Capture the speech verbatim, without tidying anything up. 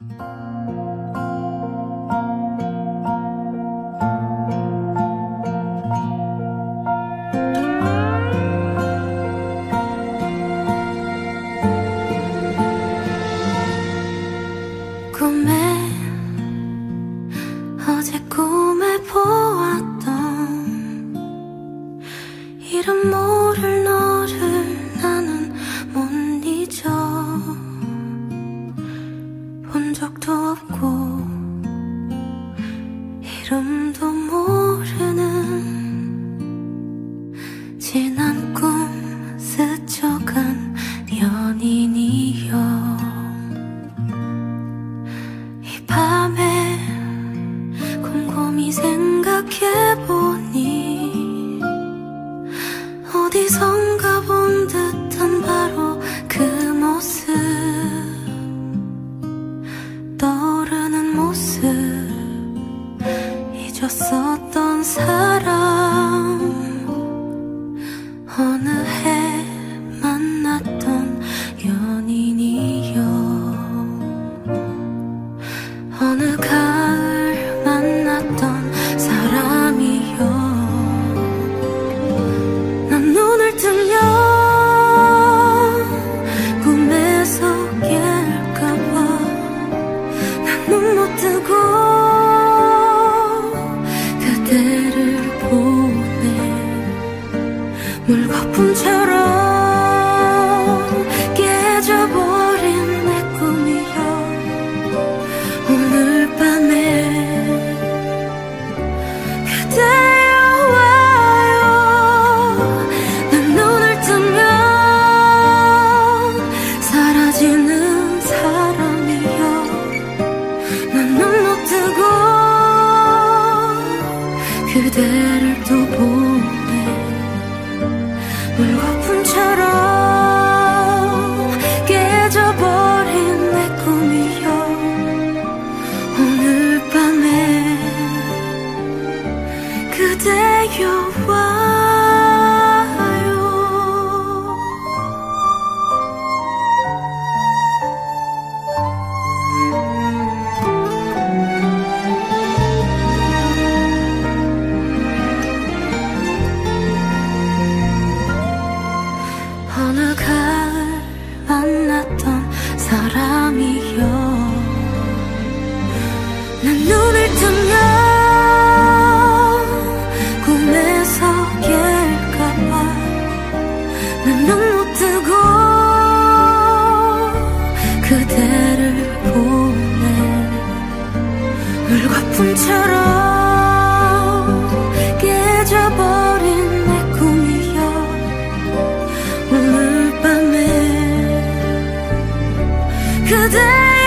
어제 꿈에 보았던 이름 모를 너를 나는 못 잊어. 본 적도 없고 이름도 모르는 지난 꿈 스쳐간 연인이여. 이 밤에 곰곰이 생각해보니 어디선가 본 듯한 바로 그 모습, 떠오르는 모습, 잊었었던 사람, 어느 해 만났던 연인이여. 어느 가을 만났던 사람이여. 난 눈을 뜨면 꿈에서 깰까봐 난 눈 못 뜨고 그대를 보네. 물거품처럼 깨져버린 내 꿈이여. 오늘 밤에 그대여 와요. 난 눈을 뜨면 사라지는 사람이여. 난 눈 못 뜨고 그대를 또 보네. 물거품처럼 깨져버린 내 꿈이여. 오늘 밤에 그대여 와요. 어느 가을 만났던 사람이여. 난 눈을 뜨면 꿈에서 깰까봐 난 눈 못 뜨고 그대를 보네. 물거품처럼 깨져버린 내 꿈이여. 오늘 밤에 그대